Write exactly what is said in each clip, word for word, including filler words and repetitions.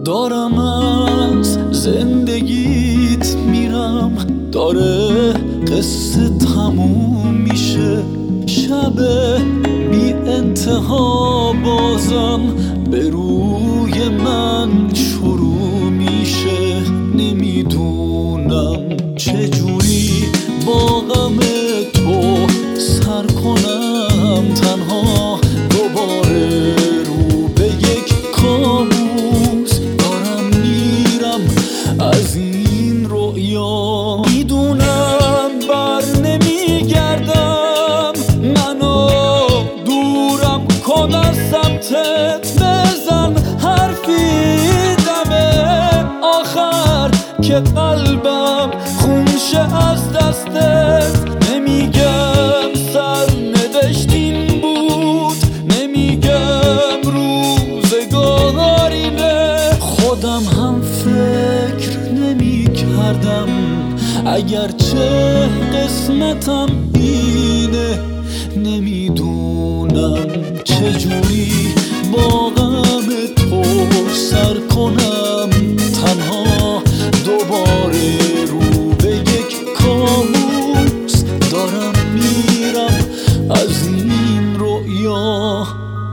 دارم از زندگیت میرم، داره قصه تموم میشه. شب بی انتها بازم به روی من شروع میشه. نمیدونم چجوری با غم تو سر کنم تنها. دوباره رو به یک کابوس دارم میرم از این رویا. میدونم بر نمیگردم، منو دورم کن از سمتت. بزن حرفی دم آخر که قلبم خونشه از دستت. نمیگم سرنوشتین بود، نمیگم روزگارینه. خودم هم فکر نمی کردم اگرچه قسمتم اینه. نمیدونم چجوری با غم تو سر کنم تنها. دوباره رو به یک کابوس دارم میرم از این رویا.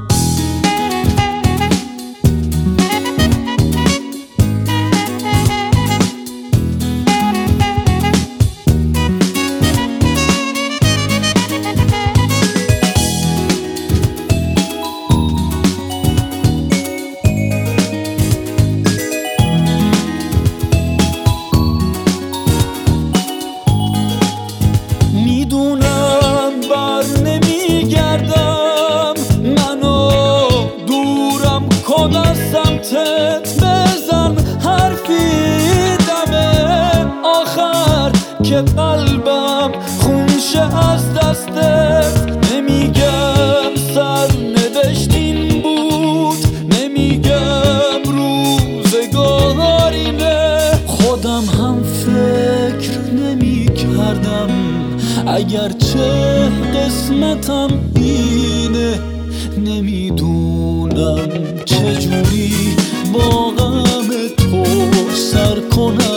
میدونم بر نمیگردم، منو دورم کن از سمتت. بزن حرفی دم آخر که قلبم خونشه از دستت. نمیگم سرنوشتین بود، نمیگم روزگارینه. خودم هم فکر نمی کردم اگرچه قسمتم اینه. نمیدونم چجوری با غم تو سر کنم